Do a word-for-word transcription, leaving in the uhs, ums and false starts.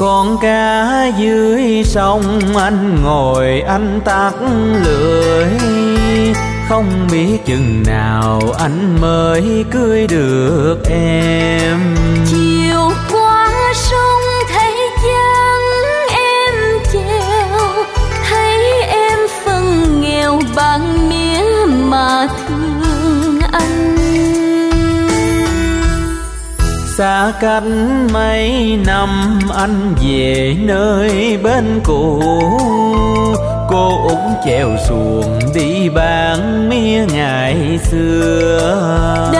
Con cá dưới sông anh ngồi anh tắt lưỡi, không biết chừng nào anh mới cưới được em. Chiều qua sông thấy dáng em chèo, thấy em phân nghèo bằng mía mà thương anh. Xa cách mấy năm anh về nơi bên cũ, cô Út chèo xuồng đi bán mía ngày xưa.